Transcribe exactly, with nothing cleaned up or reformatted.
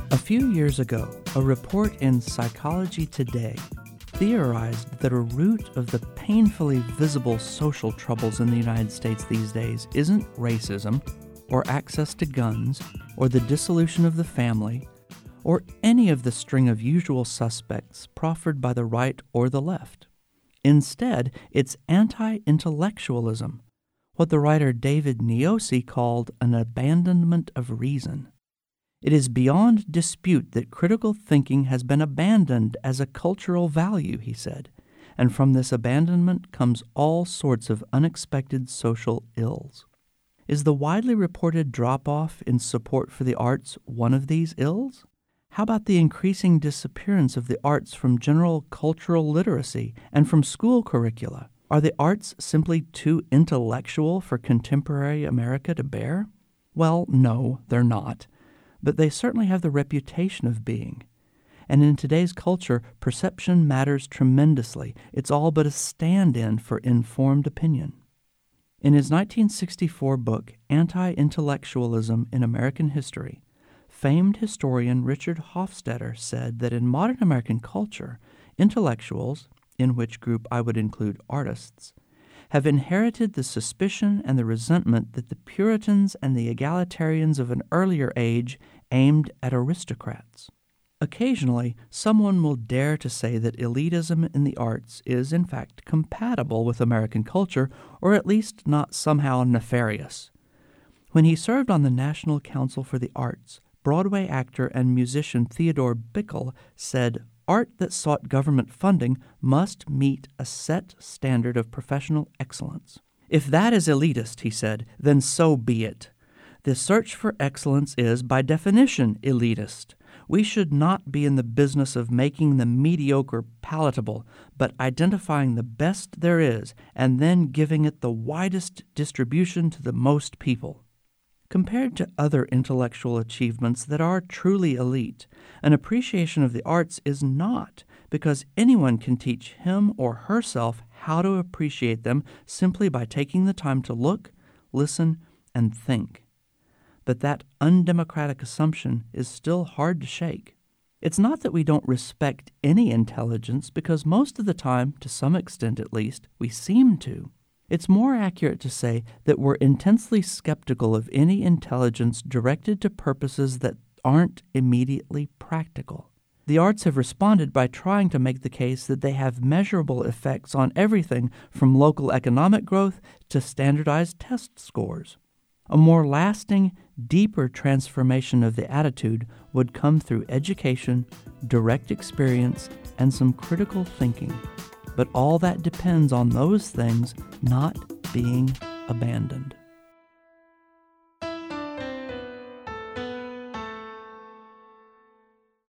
A few years ago, a report in Psychology Today theorized that a root of the painfully visible social troubles in the United States these days isn't racism, or access to guns, or the dissolution of the family, or any of the string of usual suspects proffered by the right or the left. Instead, it's anti-intellectualism, what the writer David Niosi called an abandonment of reason. It is beyond dispute that critical thinking has been abandoned as a cultural value, he said, and from this abandonment comes all sorts of unexpected social ills. Is the widely reported drop-off in support for the arts one of these ills? How about the increasing disappearance of the arts from general cultural literacy and from school curricula? Are the arts simply too intellectual for contemporary America to bear? Well, no, they're not. But they certainly have the reputation of being. And in today's culture, perception matters tremendously. It's all but a stand-in for informed opinion. In his nineteen sixty-four book, Anti-Intellectualism in American History, famed historian Richard Hofstadter said that in modern American culture, intellectuals, in which group I would include artists, have inherited the suspicion and the resentment that the Puritans and the egalitarians of an earlier age aimed at aristocrats. Occasionally, someone will dare to say that elitism in the arts is, in fact, compatible with American culture, or at least not somehow nefarious. When he served on the National Council for the Arts, Broadway actor and musician Theodore Bikel said, "Art that sought government funding must meet a set standard of professional excellence. If that is elitist," he said, "then so be it. The search for excellence is, by definition, elitist. We should not be in the business of making the mediocre palatable, but identifying the best there is and then giving it the widest distribution to the most people." Compared to other intellectual achievements that are truly elite, an appreciation of the arts is not, because anyone can teach him or herself how to appreciate them simply by taking the time to look, listen, and think. But that undemocratic assumption is still hard to shake. It's not that we don't respect any intelligence, because most of the time, to some extent at least, we seem to. It's more accurate to say that we're intensely skeptical of any intelligence directed to purposes that aren't immediately practical. The arts have responded by trying to make the case that they have measurable effects on everything from local economic growth to standardized test scores. A more lasting, deeper transformation of the attitude would come through education, direct experience, and some critical thinking. But all that depends on those things not being abandoned.